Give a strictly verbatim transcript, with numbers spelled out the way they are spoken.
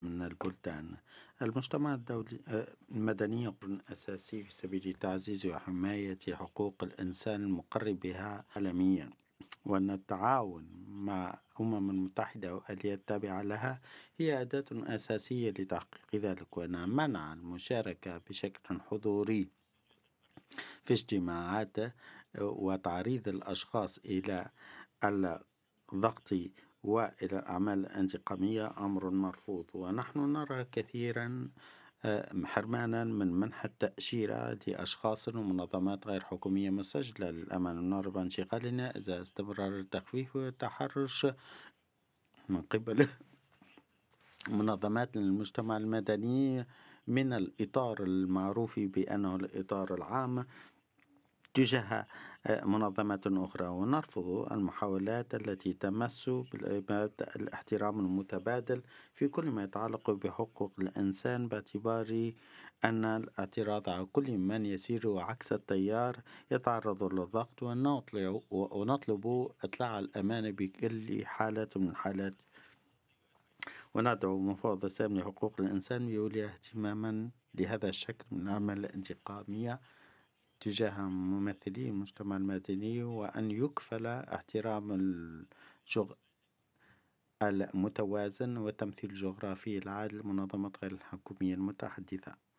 من البلدان. المجتمع الدولي آه، المدني يكون أساسي في سبيل تعزيز وحماية حقوق الإنسان المقر بها عالميا، وأن التعاون مع الأمم المتحدة والآليات التابعة لها هي أداة أساسية لتحقيق ذلك، وأن منع المشاركة بشكل حضوري في اجتماعات آه، وتعريض الأشخاص إلى الضغط وإلى الأعمال الانتقامية أمر مرفوض. ونحن نرى كثيرا آه، حرمانا من منح التأشيرة لأشخاص ومنظمات غير حكومية مسجلة للأمن والنهرب عن انشغالنا إذا استمرار التخفيف والتحرش من قبل منظمات المجتمع المدني من الإطار المعروف بأنه الإطار العام تجاه آه، منظمات أخرى. ونرفض المحاولات التي تمس بمبدأ الاحترام المتبادل في كل ما يتعلق بحقوق الإنسان، باعتبار أن الاعتراض على كل من يسير عكس التيار يتعرض للضغط، ونطلع- ونطلب إطلاع الأمان بكل حالة من الحالات. وندعو مفوض السامي لحقوق الإنسان بيولي اهتماما لهذا الشكل من الأعمال الانتقامية تجاه ممثلي المجتمع المدني، وأن يكفل احترام الجغ... المتوازن والتمثيل الجغرافي العادل للمنظمات غير الحكومية المتحدثة.